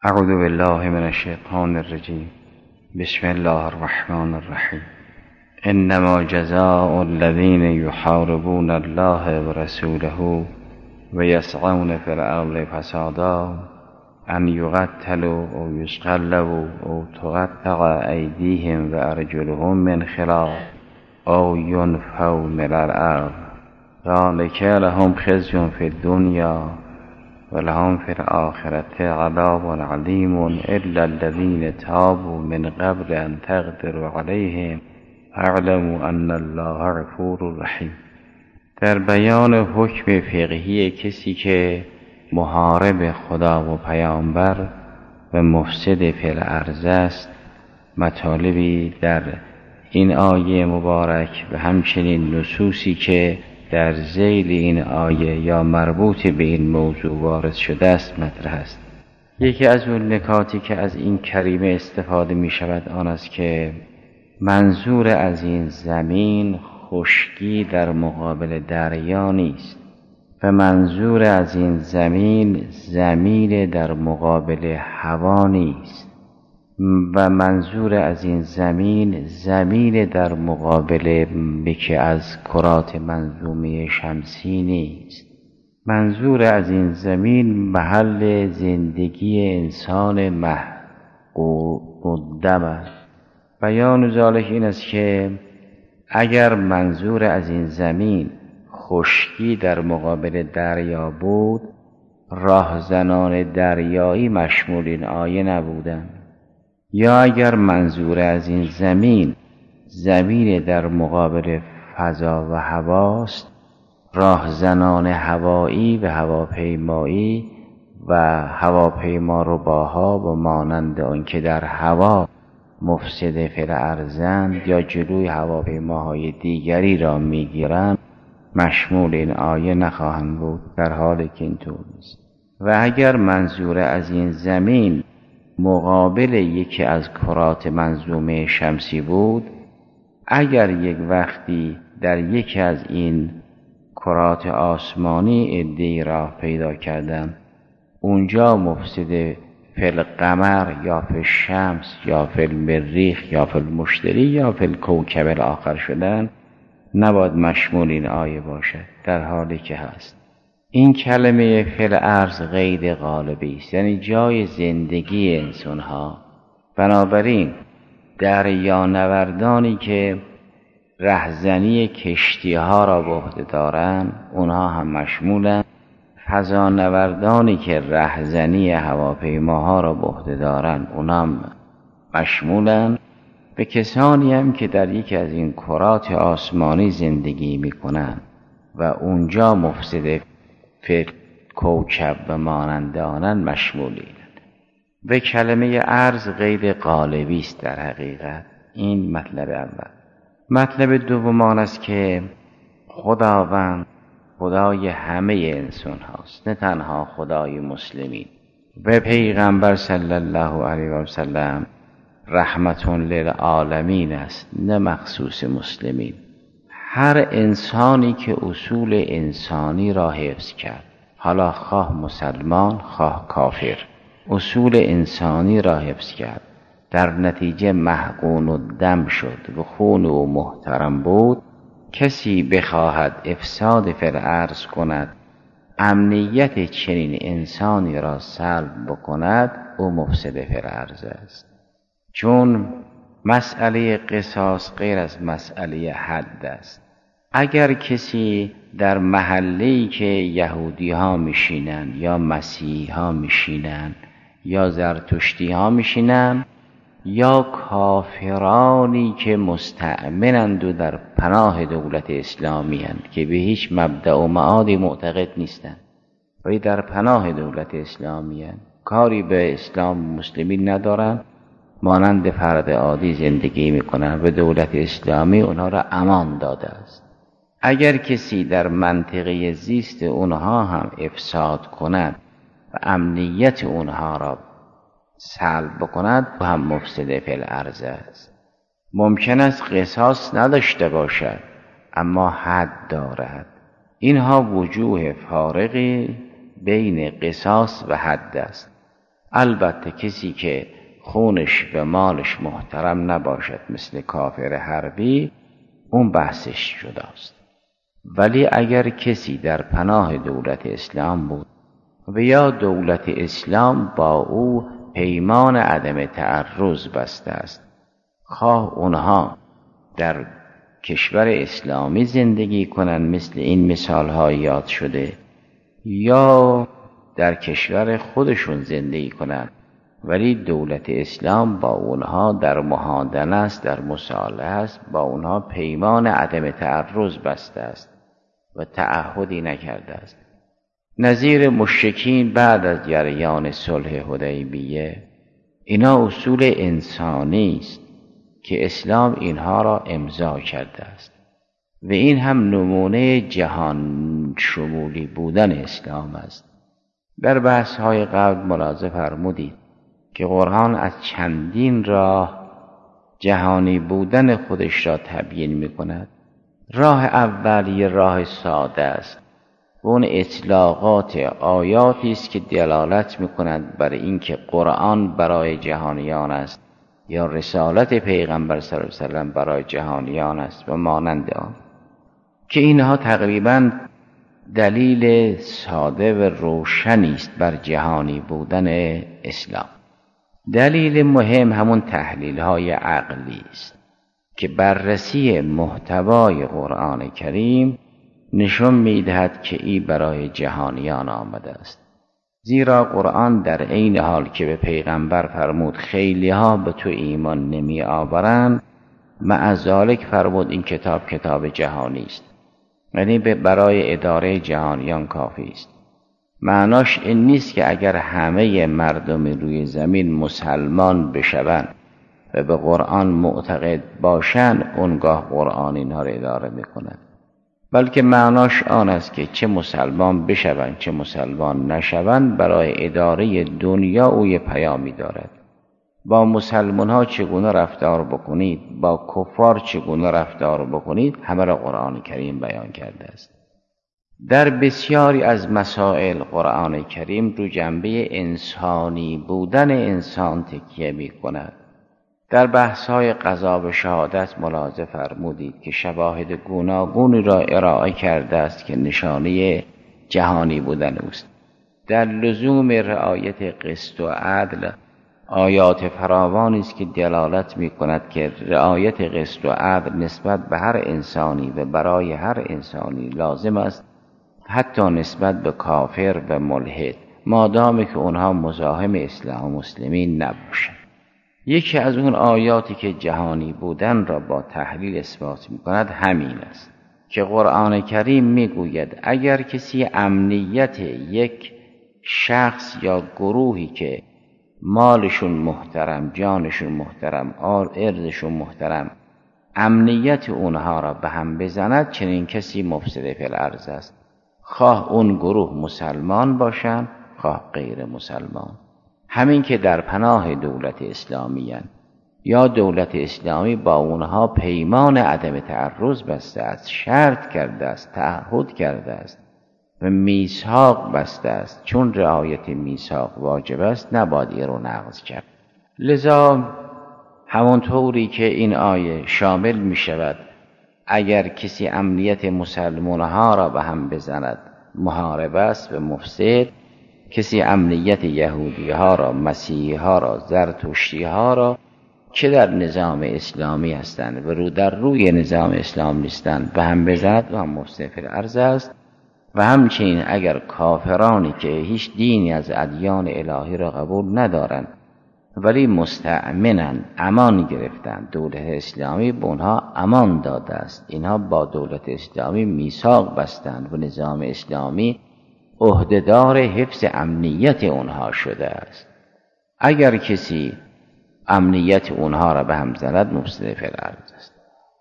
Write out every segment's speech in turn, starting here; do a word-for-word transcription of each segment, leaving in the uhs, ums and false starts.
اعوذ بالله من الشیطان الرجیم. بسم الله الرحمن الرحیم. انما جزاء الذین یحاربون الله ورسوله ویسعون فی الارض فسادا ان یقتلوا او یصلبوا او تقطع ایدیهم و ارجلهم من خلاف او ینفوا من الارض ذلک لهم خزی فی الدنیا ولهم فی الآخرة عذاب عظیم الا الذین تابوا من قبل ان تقدروا علیهم اعلموا ان الله غفور رحیم. در بیان حکم فقهی کسی که محارب خدا و پیامبر و مفسد فی الارض است، مطالبی در این آیه مبارک و همچنین نصوصی که در ذیل این آیه یا مربوط به این موضوع وارد شده است مطرح است. یکی از اون نکاتی که از این کریمه استفاده می شود آن است که منظور از این زمین خشکی در مقابل دریا نیست و منظور از این زمین زمین در مقابل هوا نیست و منظور از این زمین زمین در مقابل یکی از کرات منظومه شمسی نیست. منظور از این زمین محل زندگی انسان مقدم است. بیان ذالک این است که اگر منظور از این زمین خشکی در مقابل دریا بود، راهزنان دریایی مشمول این آیه نبودند. یا اگر منظور از این زمین زمین در مقابل فضا و هواست، راهزنان هوایی و هواپیمایی و هواپیمارباها و مانند آن که در هوا مفسد فی الارضند یا جلوی هواپیماهای دیگری را میگیرند، مشمول این آیه نخواهند بود، در حالی که اینطور نیست. و اگر منظور از این زمین مقابل یکی از کرات منظومه شمسی بود، اگر یک وقتی در یکی از این کرات آسمانی عده‌ای راه پیدا کردن، اونجا مفسد فی القمر یا فی الشمس یا فی المریخ یا فی المشتری یا فی الکوکب الاخر شدن، نباید مشمول این آیه باشد، در حالی که هست. این کلمه فی الارض غیر غالبی است، یعنی جای زندگی انسان ها. بنابراین دریانوردانی که رهزنی کشتی ها را به عهده دارند، اونها هم مشمولند. فضانوردانی که رهزنی هواپیماها را به عهده دارند، اونها هم مشمولند. به کسانی هم که در یکی از این کرات آسمانی زندگی میکنند و اونجا مفسد فی کوکب و مانند آنند مشمولین. و کلمه ارض غیر غالبی است در حقیقت. این مطلب اول. مطلب دوم آن است که خداوند خدای همه انسان هاست، نه تنها خدای مسلمین. و پیغمبر صلی الله علیه و سلم رحمت للعالمین است، نه مخصوص مسلمین. هر انسانی که اصول انسانی را حفظ کرد، حالا خواه مسلمان خواه کافر، اصول انسانی را حفظ کرد، در نتیجه محقون و دم شد و خون و محترم بود، کسی بخواهد افساد فی الارض کند، امنیت چنین انسانی را سلب بکند، او مفسد فی الارض است. چون مسئله قصاص غیر از مسئله حد است. اگر کسی در محله‌ای که یهودی ها میشینن یا مسیحی ها میشینن یا زرتشتی ها میشینن یا کافرانی که مستأمنند و در پناه دولت اسلامی هستند که به هیچ مبدأ و معادی معتقد نیستند ولی در پناه دولت اسلامی هستند، کاری به اسلام مسلمین ندارند، مانند فرد عادی زندگی میکنند و دولت اسلامی اونها را امان داده است. اگر کسی در منطقه زیست اونها هم افساد کند و امنیت اونها را سلب بکند، و هم مفسد فی الارض است. ممکن است قصاص نداشته باشد اما حد دارد. اینها وجوه فارقی بین قصاص و حد است. البته کسی که خونش و مالش محترم نباشد مثل کافر حربی، اون بحثش جداست. ولی اگر کسی در پناه دولت اسلام بود و یا دولت اسلام با او پیمان عدم تعرض بسته است، خواه اونها در کشور اسلامی زندگی کنن مثل این مثال ها یاد شده، یا در کشور خودشون زندگی کنن، ولی دولت اسلام با اونها در محادنه است، در مصالحه است، با اونها پیمان عدم تعرض بسته است و تعهدی نکرده است. نظیر مشرکین بعد از جریان صلح حدیبیه، اینا اصول انسانی است که اسلام اینها را امضا کرده است و این هم نمونه جهان شمولی بودن اسلام است. در بحث های قبل ملاحظه فرمودید که قرآن از چندین راه جهانی بودن خودش را تبیین می کند. راه اول یه راه ساده است، اون اطلاقات آیاتی است که دلالت می کند بر اینکه قرآن برای جهانیان است یا رسالت پیغمبر صلی الله علیه و سلم برای جهانیان است و مانند آن، که اینها تقریباً دلیل ساده و روشنی است بر جهانی بودن اسلام. دلیل مهم همون تحلیل های عقلی است که بررسی محتوای قرآن کریم نشون میدهد که این برای جهانیان آمده است. زیرا قرآن در عین حال که به پیغمبر فرمود خیلی ها به تو ایمان نمی آورند، مع ذالک فرمود این کتاب کتاب جهانی است، یعنی برای اداره جهانیان کافی است. معناش این نیست که اگر همه مردم روی زمین مسلمان بشوند و به قرآن معتقد باشند اونگاه قرآن اینها را اداره میکند، بلکه معناش آن است که چه مسلمان بشوند چه مسلمان نشوند برای اداره دنیا او یه پیامی دارد. با مسلمان ها چگونه رفتار بکنید، با کفار چگونه رفتار بکنید، همه را قرآن کریم بیان کرده است. در بسیاری از مسائل قرآن کریم رو جنبه انسانی بودن انسان تکیه می کند. در بحث‌های قضا و شهادت ملاحظه فرمودید که شواهد گوناگونی را ارائه کرده است که نشانه جهانی بودن اوست. در لزوم رعایت قسط و عدل آیات فراوانی است که دلالت می کند که رعایت قسط و عدل نسبت به هر انسانی و برای هر انسانی لازم است، حتی نسبت به کافر و ملحد، مادامی که اونها مزاحم اسلام و مسلمین نباشند. یکی از اون آیاتی که جهانی بودن را با تحلیل اثبات می کند همین است که قرآن کریم می گوید اگر کسی امنیت یک شخص یا گروهی که مالشون محترم، جانشون محترم، ارزشون محترم، امنیت اونها را به هم بزند، چنین کسی مفسد فی الارض است، خواه اون گروه مسلمان باشن خواه غیر مسلمان. همین که در پناه دولت اسلامی هن. یا دولت اسلامی با اونها پیمان عدم تعرض بسته است، شرط کرده است، تعهد کرده است و میثاق بسته است. چون رعایت میثاق واجب است نباید این رو نقض کرد. لذا همونطوری که این آیه شامل می شود اگر کسی امنیت مسلمان ها را به هم بزند محارب است و مفسد، کسی امنیت یهودی ها را، مسیحی ها را، زرتشتی ها را که در نظام اسلامی هستند و رو در روی نظام اسلام نیستند به هم بزند و هم مفسد فی الارض است. و همچنین اگر کافرانی که هیچ دینی از ادیان الهی را قبول ندارند ولی مستأمنند، امان گرفتند، دولت اسلامی به اونها امان داده است، اینها با دولت اسلامی میثاق بستند و نظام اسلامی عهدهدار حفظ امنیت اونها شده است. اگر کسی امنیت اونها را به هم زند مفسد فی الارض است.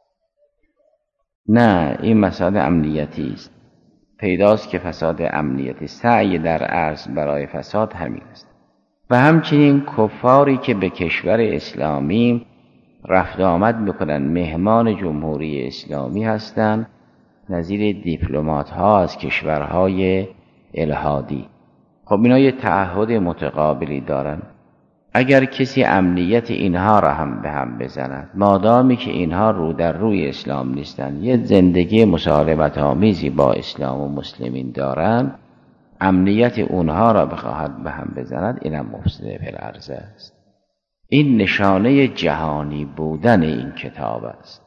نه، این مسئله امنیتی است. پیداست که فساد امنیتی، سعی در عرض برای فساد همین است. و همچنین کفاری که به کشور اسلامی رفت آمد میکنند، مهمان جمهوری اسلامی هستند، نظیر دیپلمات ها از کشورهای الحادی، خب اینا یه تعهد متقابلی دارن. اگر کسی امنیت اینها را هم به هم بزند، مادامی که اینها رو در روی اسلام نیستن، یه زندگی مسالمت آمیزی با اسلام و مسلمین دارن، امنیت اونها را بخواهد به هم بزند، اینم مفسد فی الارض است. این نشانه جهانی بودن این کتاب است.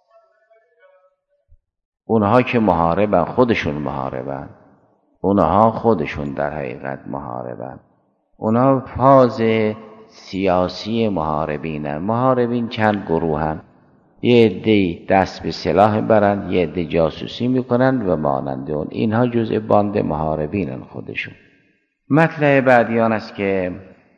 اونها که محاربن، خودشون محاربن، اونها خودشون در حقیقت محاربن، اونها فاز سیاسی محاربینن. محاربین چند گروهن، یه عده دست به سلاح برند، یه عده جاسوسی میکنن و مانند اون. اینها جزء باند محاربینن خودشون. مطلب بعدی آن است که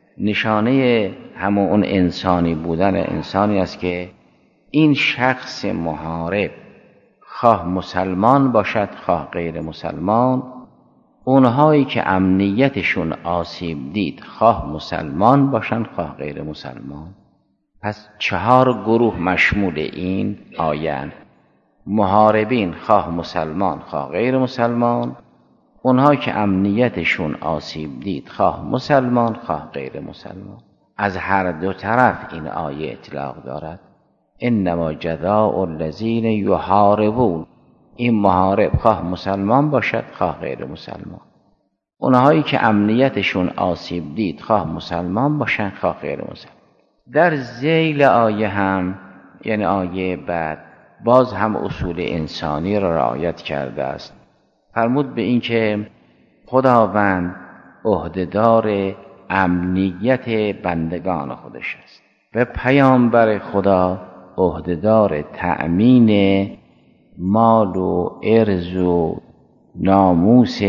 نشانه همون اون انسانی بودن انسانی است که این شخص محارب خواه مسلمان باشد خواه غیر مسلمان، اونهایی که امنیتشون آسیب دید خواه مسلمان باشن خواه غیر مسلمان. پس چهار گروه مشمول این آیه‌اند: محاربین خواه مسلمان خواه غیر مسلمان، اونهایی که امنیتشون آسیب دید خواه مسلمان خواه غیر مسلمان. از هر دو طرف این آیه اطلاق دارد. انما جزاء الذین یحاربون، این محارب خواه مسلمان باشد خواه غیر مسلمان، اونهایی که امنیتشون آسیب دید خواه مسلمان باشن خواه غیر مسلمان. در ذیل آیه هم، یعنی آیه بعد، باز هم اصول انسانی را رعایت کرده است. فرمود به این که خداوند عهدهدار امنیت بندگان خودش است و پیامبر خدا عهدهدار تأمین مال و عرض و ناموس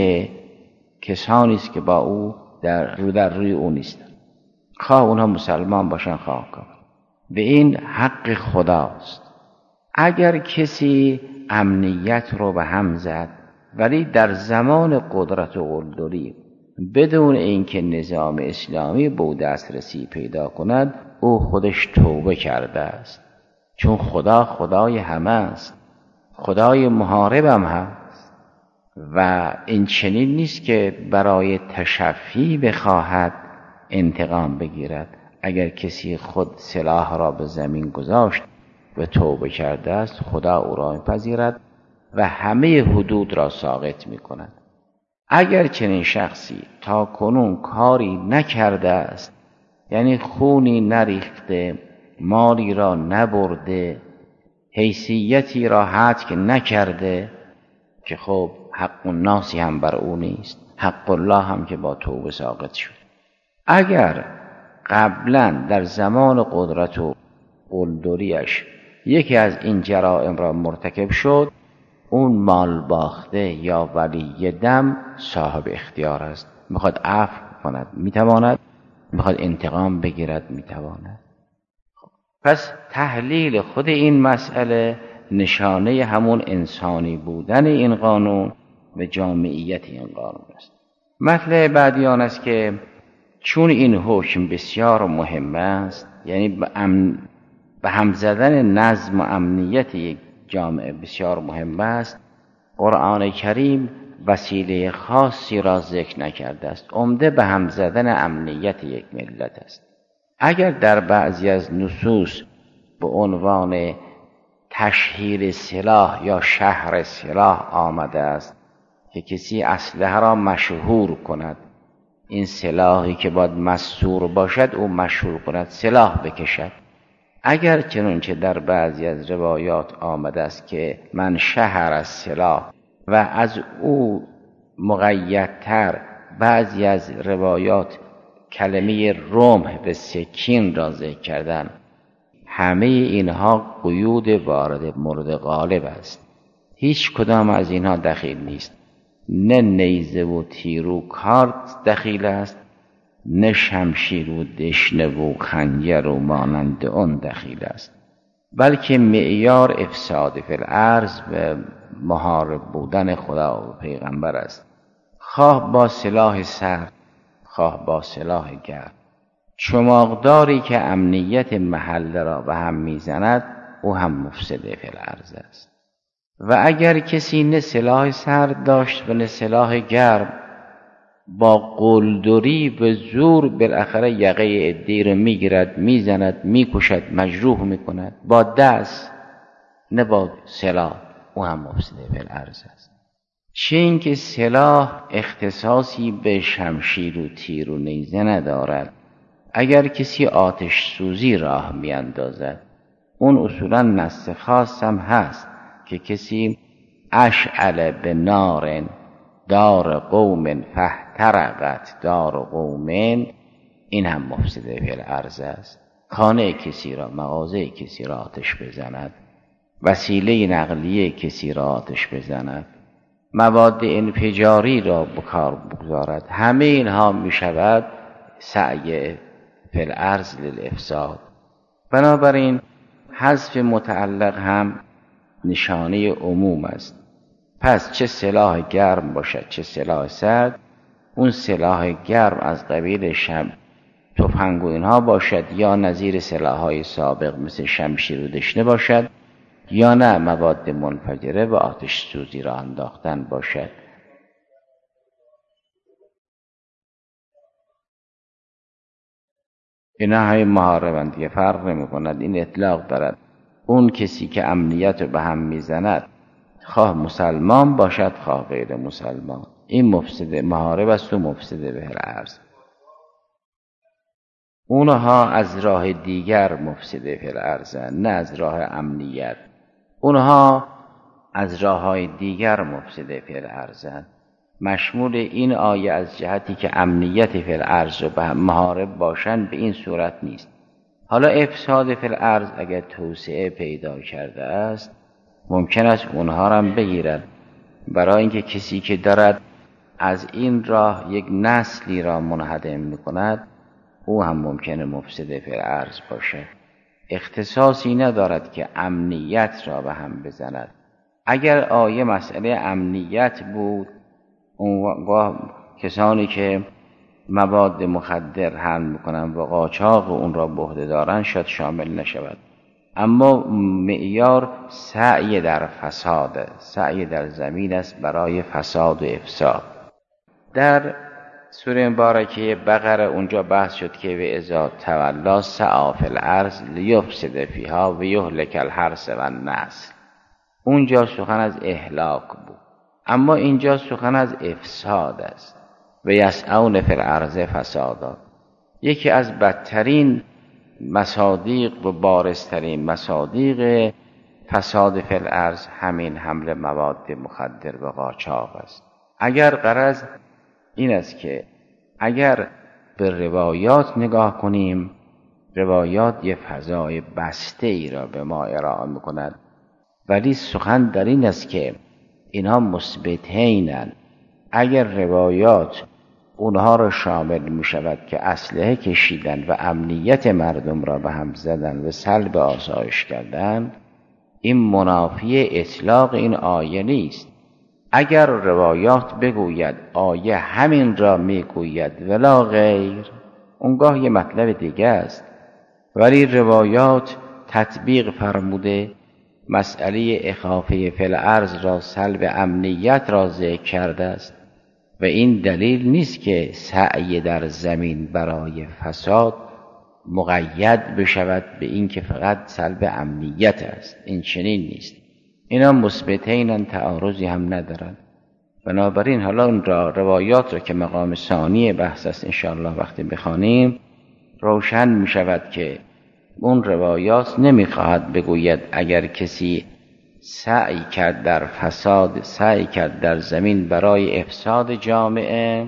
کسانی است که با او در رو در روی او نیستند، خواه اونها مسلمان باشن خواه کافر. به این حق خداست. اگر کسی امنیت رو به هم زد ولی در زمان قدرت و قلدری بدون اینکه نظام اسلامی به او دسترسی پیدا کند، او خودش توبه کرده است، چون خدا خدای همه است، خدای محارب هم هست و این چنین نیست که برای تشفی بخواهد انتقام بگیرد. اگر کسی خود سلاح را به زمین گذاشت و توبه کرده است، خدا او را میپذیرد و همه حدود را ساقط میکند. اگر چنین شخصی تا کنون کاری نکرده است، یعنی خونی نریخته، مالی را نبرده، حیثیتی را هتک نکرده، که خب حق الناسی هم بر او نیست، حق الله هم که با توبه ساقط شد. اگر قبلا در زمان قدرت و قلدریش یکی از این جرائم را مرتکب شد، اون مال باخته یا ولی دم صاحب اختیار است. میخواد عفو کند میتواند، میخواد انتقام بگیرد میتواند. پس تحلیل خود این مسئله نشانه همون انسانی بودن این قانون و جامعیت این قانون است. مطلب بعدی آن است که چون این حکم بسیار مهم است، یعنی به, امن... به هم زدن نظم و امنیت یک جامعه بسیار مهم است، قرآن کریم وسیله خاصی را ذکر نکرده است. عمده به هم زدن امنیت یک ملت است. اگر در بعضی از نصوص به عنوان تشهیر سلاح یا شهر سلاح آمده است که کسی اسلحه را مشهور کند، این سلاحی که باید مستور باشد او مشهور کند، سلاح بکشد. اگر چنانچه در بعضی از روایات آمده است که من شهر از سلاح و از او مقیدتر بعضی از روایات کلمه رمح و سکین را ذکر کردن، همه اینها قیود وارد مورد غالب است. هیچ کدام از اینها دخیل نیست. نه نیزه و تیر و کارت دخیل است، نه شمشیر و دشنه و خنجر و مانند آن دخیل است، بلکه معیار افساد فی الارض و محارب بودن خدا و پیغمبر است، خواه با سلاح سرد خواه با سلاح گرم. چماقداری که امنیت محل را به هم میزند او هم مفسد فی الارض است. و اگر کسی نه سلاح سرد داشت و نه سلاح گرم، با قلدری به زور بالاخره یقه عده‌ای رو میگیرد، میزند، میکشد، مجروح میکند با دست، نه با سلاح. او هم مفسد فی الارض است. چه اینکه سلاح اختصاصی به شمشیر و تیر و نیزه ندارد. اگر کسی آتش سوزی راه میاندازد، اون اصولا نص خاص هم هست که کسی اشعل به نار دار قوم فاحترقت دار قوم، این هم مفسد فی الارض است. خانه کسی را، مغازه کسی را آتش بزند، وسیله نقلیه کسی را آتش بزند، مواد انفجاری را بکار بگذارد، همه اینها می شود سعی فی الارض للافساد. بنابراین حذف متعلق هم نشانه عموم است. پس چه سلاح گرم باشد چه سلاح سرد، اون سلاح گرم از قبیل شم تفنگ و اینها باشد، یا نظیر سلاح‌های سابق مثل شمشیر و دشنه باشد، یا نه مواد منفجره و آتش سوزی را انداختن باشد. اینا های محاربند دیگه، فرق نمی کند. این اطلاق دارد. اون کسی که امنیت رو به هم میزند، خواه مسلمان باشد خواه غیر مسلمان، این مفسد محارب است و مفسد به الارض. اونها از راه دیگر مفسد فی الارض، نه از راه امنیت. اونها از راه های دیگر مفسد فی الارض، مشمول این آیه از جهتی که امنیت فی الارض و به محارب باشند به این صورت نیست. حالا افساد فی الارض اگر توسعه پیدا کرده است، ممکن است اونها را هم بگیرد، برای اینکه کسی که دارد از این راه یک نسلی را منهدم میکند، او هم ممکنه مفسد فی الارض باشد. اختصاصی ندارد که امنیت را به هم بزند. اگر آیه مسئله امنیت بود، اونگاه کسانی که مواد مخدر حمل میکنن و قاچاق اون را به عهده دارن شاید شامل نشود. اما معیار سعی در فساد، سعی در زمین است برای فساد و افساد. در سوره مبارکه بقره اونجا بحث شد که و اذا تولا سعی فی الارض لیفسد فیها و یهلک الحرث و النسل. اونجا سخن از اهلاک بود، اما اینجا سخن از افساد است. و یسعون فی الارض فسادا. یکی از بدترین مصادیق و بارزترین مصادیق فساد فی الارض همین حمل مواد مخدر و قاچاق است. اگر غرض این است که اگر به روایات نگاه کنیم، روایات یه فضای بسته ای را به ما ارائه می‌کند، ولی سخن در این است که اینها مثبتینن. اگر روایات اونها را شامل می شود که اسلحه کشیدن و امنیت مردم را به هم زدن و سلب آسایش کردن، این منافی اطلاق این آیه نیست. اگر روایات بگوید آیه همین را می گوید ولا غیر، اونگاه یه مطلب دیگه است. ولی روایات تطبیق فرموده، مسئله اخافه فی الارض را، سلب امنیت را ذکر کرده است و این دلیل نیست که سعی در زمین برای فساد مقید بشود به این که فقط سلب امنیت است. این چنین نیست. اینا مثبتینن، تعارضی هم ندارن. بنابراین حالا اون را روایات را که مقام ثانی بحث است انشاءالله وقتی بخوانیم روشن می شود که اون روایات نمی خواهد بگوید اگر کسی سعی کرد در فساد، سعی کرد در زمین برای افساد جامعه،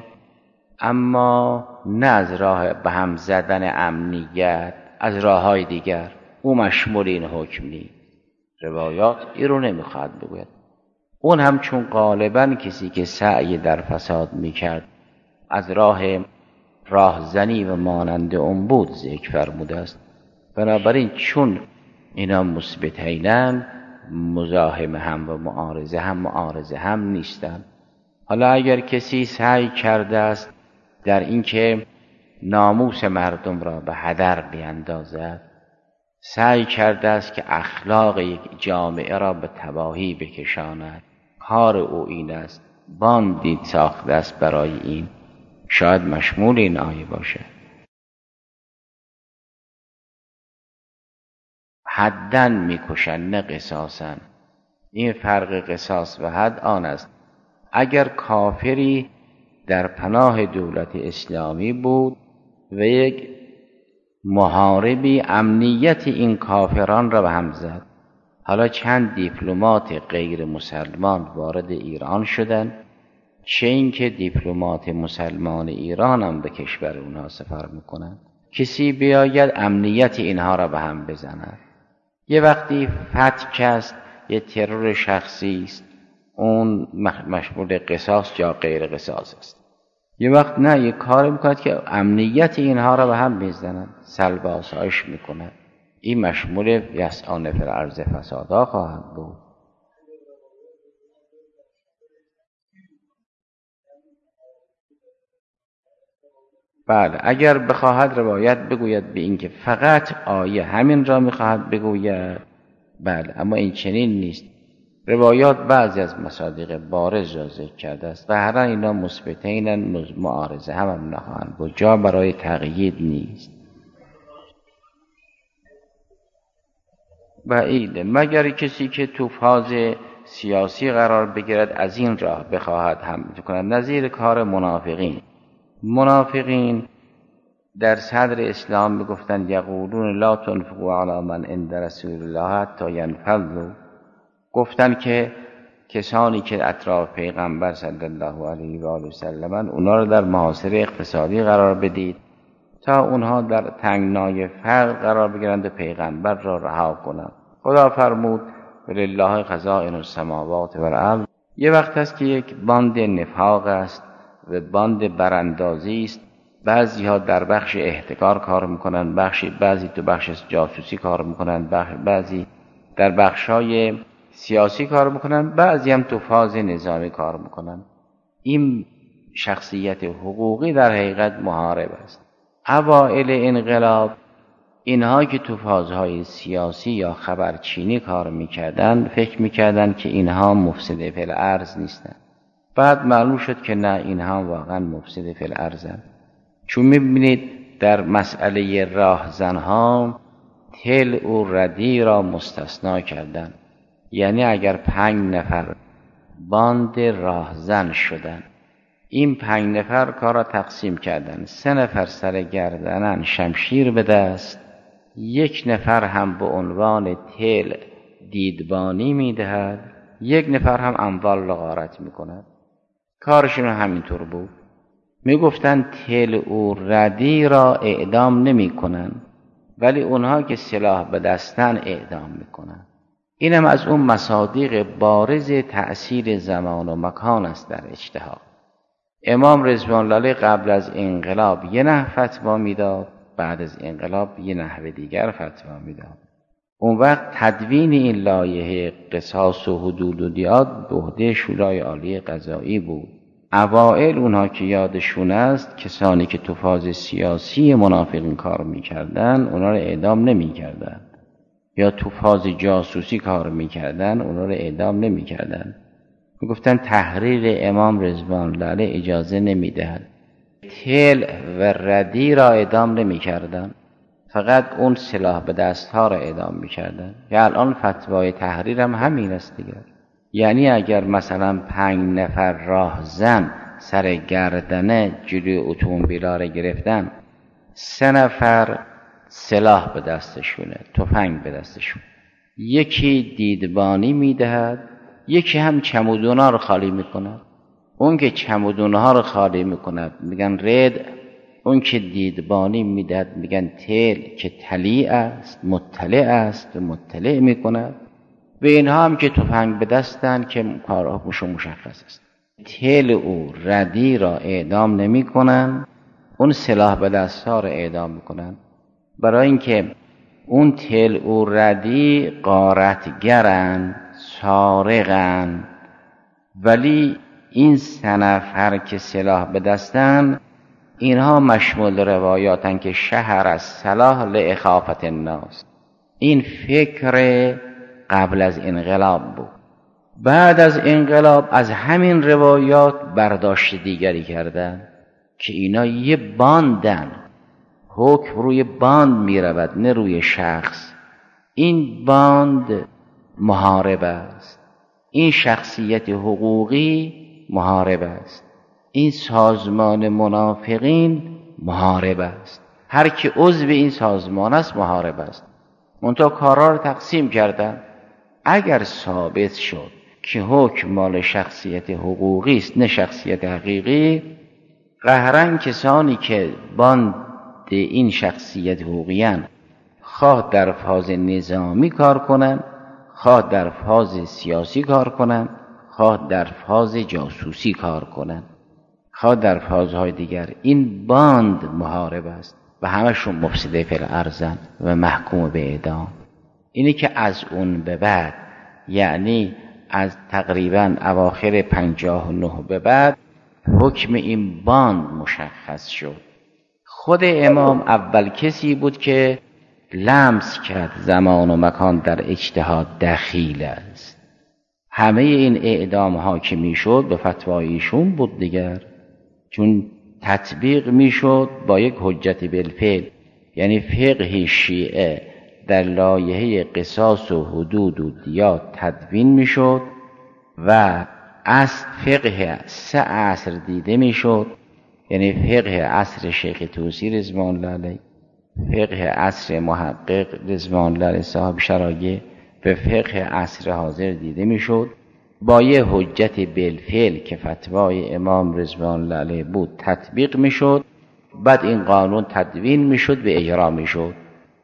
اما نه از راه به هم زدن امنیت، از راه های دیگر، او مشمول این حکم نیست. روایات این رو نمیخواد بگوید. اون هم چون غالبا کسی که سعی در فساد میکرد از راه راهزنی و مانند اون بود ذکر فرموده است. بنابراین چون اینا مثبتینن، مزاحم هم و معارضه هم معارضه هم نیستن. حالا اگر کسی سعی کرده است در اینکه ناموس مردم را به هدر بیندازد، سعی کرده است که اخلاق یک جامعه را به تباهی بکشاند، کار او این است، باندی ساخته است برای این، شاید مشمول این آیه باشه. حدن میکشن نه قصاصن. این فرق قصاص و حد آن است اگر کافری در پناه دولت اسلامی بود و یک محاربی امنیت این کافران را به هم زد. حالا چند دیپلمات غیر مسلمان وارد ایران شدند، چه اینکه دیپلمات مسلمان ایران هم به کشور اونها سفر میکنند. کسی بیاید امنیت اینها را به هم بزند. یه وقتی فتک است، یه ترور شخصی است، اون مشمول قصاص یا غیر قصاص است. یه وقت نه، یه کار میکند که امنیت اینها را به هم میزنند، سلب آسایش میکند. این مشمول یسعون فی الارض فسادا خواهد بود. بله، اگر بخواهد روایت بگوید به این که فقط آیه همین را میخواهد بگوید، بله، اما این چنین نیست. روایات بعضی از مصادیق بارز را ذکر کرده است و هر اینا مثبتین معارضه هم هم نخواهند بود، جا برای تقیید نیست. بعیده مگر کسی که تو فاز سیاسی قرار بگیرد از این راه بخواهد هم کند، نظیر کار منافقین. منافقین در صدر اسلام میگفتند یقولون لا تنفقوا علی من عند رسول الله حتی ینفضوا. گفتند که کسانی که اطراف پیغمبر صلی الله علیه و آله و سلم اونا رو در محاصره اقتصادی قرار بدید تا اونها در تنگنای فقر قرار بگیرند و پیغمبر را رها کنند. خدا فرمود ولله خزائن السماوات و الارض. یه وقت هست که یک باند نفاق است و باند براندازی است. بعضی ها در بخش احتکار کار میکنند، بخشی بعضی تو بخش جاسوسی کار میکنند، بعضی در بخشای سیاسی کار میکنند، بعضی هم تو فاز نظامی کار میکنند. این شخصیت حقوقی در حقیقت محارب است. اوائل انقلاب اینها که تو فازهای سیاسی یا خبرچینی کار میکردن فکر میکردن که اینها مفسد فی الارض نیستن. بعد معلوم شد که نه، اینها واقعا مفسد فی الارضن. چون میبینید در مسئله راهزنها تل و ردی را مستثنا کردن. یعنی اگر پنج نفر باند راهزن شدن، این پنج نفر کار را تقسیم کردن. سه نفر سر گردنن شمشیر به دست، یک نفر هم به عنوان تل دیدبانی میدهد، یک نفر هم اموال را غارت میکند. کارشون همینطور بود. میگفتن تل و ردی را اعدام نمی کنن، ولی اونها که سلاح به دستن اعدام میکنن. اینم از اون مصادیق بارز تأثیر زمان و مکان است در اجتهاد. امام رضوان الله قبل از انقلاب یه نحو فتوا میداد، بعد از انقلاب یه نحو دیگر فتوا میداد. اون وقت تدوین این لایحه قصاص و حدود و دیات به عهده شورای عالی قضایی بود. اوائل اونها که یادشون است، کسانی که تو فاز سیاسی منافقین کار میکردن اونا رو اعدام نمیکردن، یا تو فاز جاسوسی کار میکردن اونا رو اعدام نمیکردن. میگفتن تحریر امام رضوان الله اجازه نمیدهد. تل و ردی را اعدام نمیکردن، فقط اون سلاح به دست ها را اعدام میکردن. یا الان فتوای تحریر هم همین است دیگر. یعنی اگر مثلا پنج نفر راهزن سر گردنه جلوی اتومبیلا را گرفتن، سه نفر سلاح به دستشونه، تفنگ به دستشون، یکی دیدبانی میدهد، یکی هم چمدونا رو خالی میکند. اون که چمدونها رو خالی میکند میگن رد، اون که دیدبانی میدهد میگن تل، که طلیع است، مطلع است و مطلع میکند. و اینها هم که تفنگ به دستن که کارهاشون مشخص است. تل او ردی را اعدام نمی کنن، اون سلاح به دست ها را اعدام میکنن. برای اینکه اون تل او ردی غارتگرن، سارقن، ولی این سه نفر که سلاح به دستن اینها مشمول روایاتن که شهر از سلاح لإخافة الناس. این فکر قبل از انقلاب بود. بعد از انقلاب از همین روایات برداشت دیگری کردن که اینا یه باندن، حکم روی باند می رود نه روی شخص. این باند محارب است، این شخصیت حقوقی محارب است، این سازمان منافقین محارب است، هر که عضو این سازمان است محارب است. منتها کارا رو تقسیم کردن. اگر ثابت شد که حکم مال شخصیت حقوقی است نه شخصیت حقیقی، قهرن کسانی که باند این شخصیت حقوقیان خواه در فاز نظامی کار کنن، خواه در فاز سیاسی کار کنن، خواه در فاز جاسوسی کار کنن، خواه در فازهای دیگر، این باند محارب است و همشون مفسده فی الارض و محکوم به اعدام. اینی که از اون به بعد، یعنی از تقریبا اواخر پنجاه و نه به بعد، حکم این باند مشخص شد. خود امام اول کسی بود که لمس کرد زمان و مکان در اجتهاد دخیل است. همه این اعدام ها که میشد به فتوای ایشون بود دیگر، چون تطبیق میشد با یک حجت بالفعل، یعنی فقه شیعه در لایحه قصاص و حدود و دیات تدوین میشد و از فقه سه عصر دیده میشد، یعنی فقه عصر شیخ طوسی رضوان الله علیه، فقه عصر محقق رضوان الله علیه صاحب شرایع، به فقه عصر حاضر دیده میشد با یه حجت بالفعل که فتوای امام رضوان الله علیه بود تطبیق میشد. بعد این قانون تدوین میشد به اجرا میشد.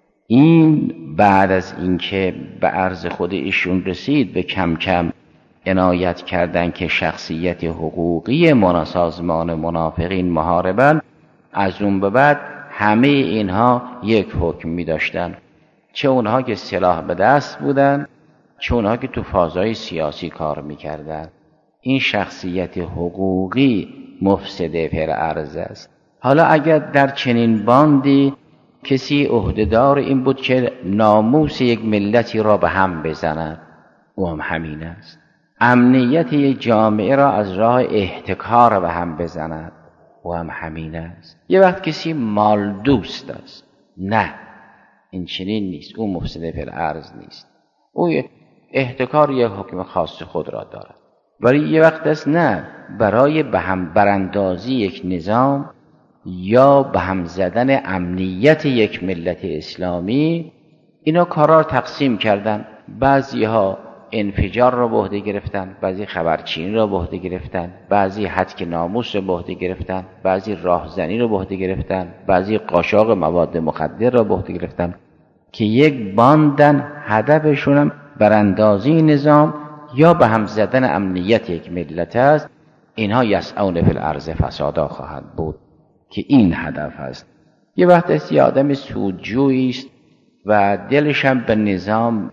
این بعد از اینکه به عرض خود ایشون رسید به کم کم عنایت کردن که شخصیت حقوقی سازمان منافقین محاربن، از اون به بعد همه اینها یک حکم می داشتن، چه اونها که سلاح به دست بودن، چه اونها که تو فازهای سیاسی کار می کردن. این شخصیت حقوقی مفسده فی الارض است. حالا اگر در چنین باندی کسی عهدهدار این بود که ناموس یک ملتی را به هم بزند، او هم همین است. امنیت یک جامعه را از راه احتکار به هم بزند، او هم همین است. یه وقت کسی مال دوست است، نه، این چنین نیست، او مفسد فی الارض نیست، او احتکار یک حکم خاص خود را دارد. ولی یه وقت است نه، برای به هم براندازی یک نظام یا به هم زدن امنیت یک ملت اسلامی، اینا کارا تقسیم کردن. بعضی ها انفجار را به عهده گرفتن، بعضی خبرچینی را به عهده گرفتن، بعضی هتک ناموس را به عهده گرفتن، بعضی راهزنی را به عهده گرفتن، بعضی قاچاق مواد مخدر را به عهده گرفتن که یک باندن هدفشون هم براندازی نظام یا به هم زدن امنیت یک ملت است. اینها یسعون فی الارض فسادا خواهد بود که این هدف است. یه وقت است یه آدم سودجویی است و دلش هم به نظام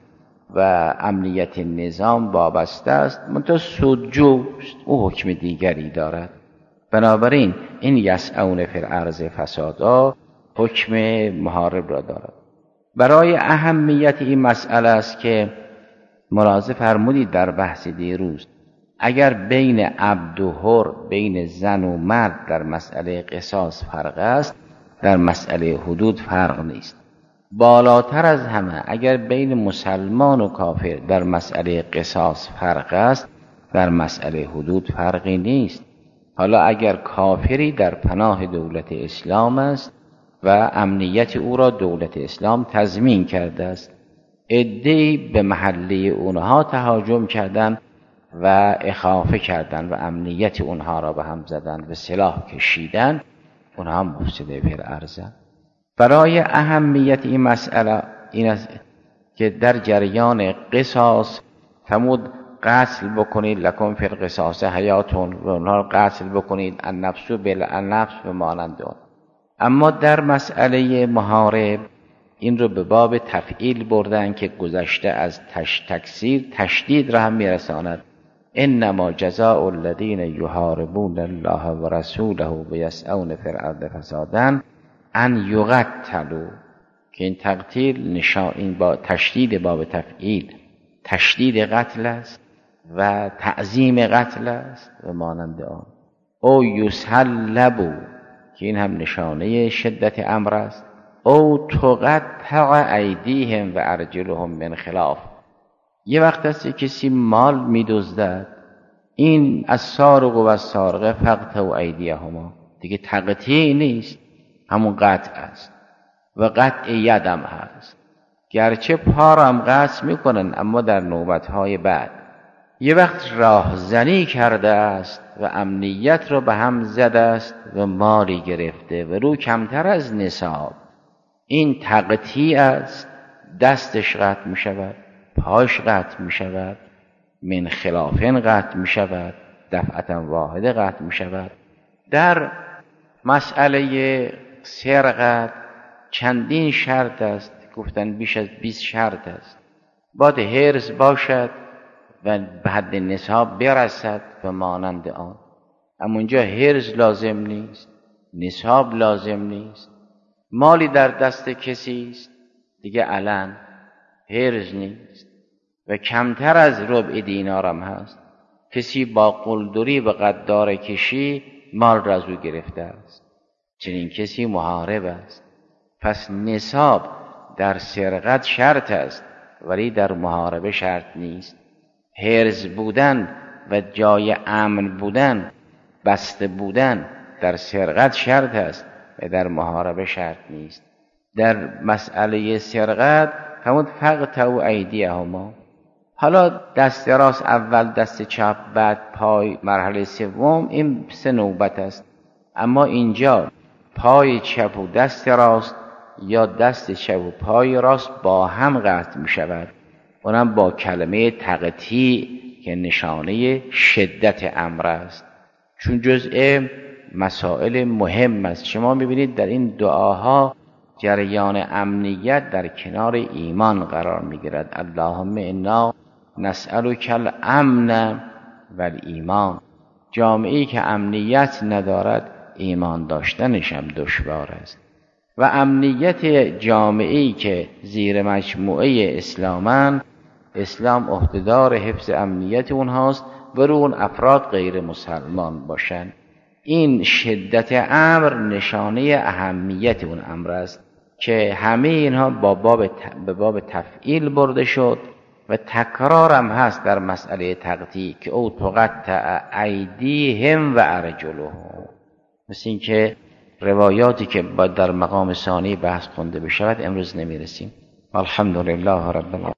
و امنیت نظام وابسته است، منتها سودجو است، او حکم دیگری دارد. بنابراین این یسعون فی الارض فسادا حکم محارب را دارد. برای اهمیت این مسئله است که ملاحظه فرمودید در بحث دیروز، اگر بین عبد و حر، بین زن و مرد در مسئله قصاص فرق است، در مسئله حدود فرق نیست. بالاتر از همه اگر بین مسلمان و کافر در مسئله قصاص فرق است، در مسئله حدود فرقی نیست. حالا اگر کافری در پناه دولت اسلام است و امنیت او را دولت اسلام تضمین کرده است، عده‌ای به محله اونها تهاجم کردند و اخافه کردند و امنیت اونها را به هم زدند و سلاح کشیدند، اونها هم مفسده فی الارض. برای اهمیت این مسئله این است که در جریان قصاص فرمود قتل بکنید لکن فی القصاص حیاتون، و اونها را قتل بکنید النفس بالنفس و مانند آن. اما در مسئله محارب این رو به باب تفعیل بردن که گذشته از تش تکثیر تشدید را هم میرساند. انما جزاء الذین یحاربون الله و رسوله و یسعون فی الارض فسادا ان یقتلوا، که این تقتیل نشان این با تشدید باب تفعیل تشدید قتل است و تعظیم قتل است و مانند آن. او یسلبوا، که این هم نشانه شدت امر است. او تقطع ایدیهم و ارجلهم من خلاف. یه وقت است کسی مال می‌دزدد، این السارق و السارقه فاقطعوا ایدیهما، دیگه تقطیع نیست، همون قطع است و قطع ید هم هست. گرچه پا را هم قطع میکنن اما در نوبتهای بعد. یه وقت راهزنی کرده است و امنیت را به هم زده است و مالی گرفته و رو کمتر از نصاب، این تقطیع است، دستش قطع می شود، پاش قطع می شود، من خلافن قطع می شود، دفعتا واحده قطع می شود. در مسئله سرقت چندین شرط است، گفتن بیش از بیست شرط است. باید حرز باشد و به حد نصاب برسد و مانند آن. اما اونجا حرز لازم نیست، نصاب لازم نیست. مالی در دست کسی است دیگه علن حرز نیست و کمتر از ربع دینار هم هست. کسی با قلدری و قدار کشی مال را از او گرفته است، چنین کسی محارب است. پس نصاب در سرقت شرط است ولی در محاربه شرط نیست. حرز بودن و جای امن بودن، بسته بودن در سرقت شرط است و در محاربه شرط نیست. در مسئله سرقت همون فاقطعوا ایدیهما. حالا دست راست اول، دست چپ بعد پای، مرحله سوم، این سه نوبت است. اما اینجا پای چپ و دست راست یا دست چپ و پای راست با هم قطع می شود، اونم با کلمه تقطیع که نشانه شدت امر است، چون جزء مسائل مهم است. شما می‌بینید در این دعاها جریان امنیت در کنار ایمان قرار می‌گیرد. اللهم انا نسألک الامن و الایمان. جامعه‌ای که امنیت ندارد ایمان داشتنش هم دشوار است. و امنیت جامعه‌ای که زیر مجموعه اسلامن، اسلام عهدهدار حفظ امنیت اونهاست و رو اون افراد غیر مسلمان باشند. این شدت امر نشانه اهمیت اون امر است که همه اینها با باب به باب تفعیل برده شد و تکرار هم هست در مسئله تقطیع که او تقطع ایدیهم و ارجلهم. مثل این که روایاتی که باید در مقام ثانی بحث خونده بشود امروز نمیرسیم. الحمدلله رب العالمین.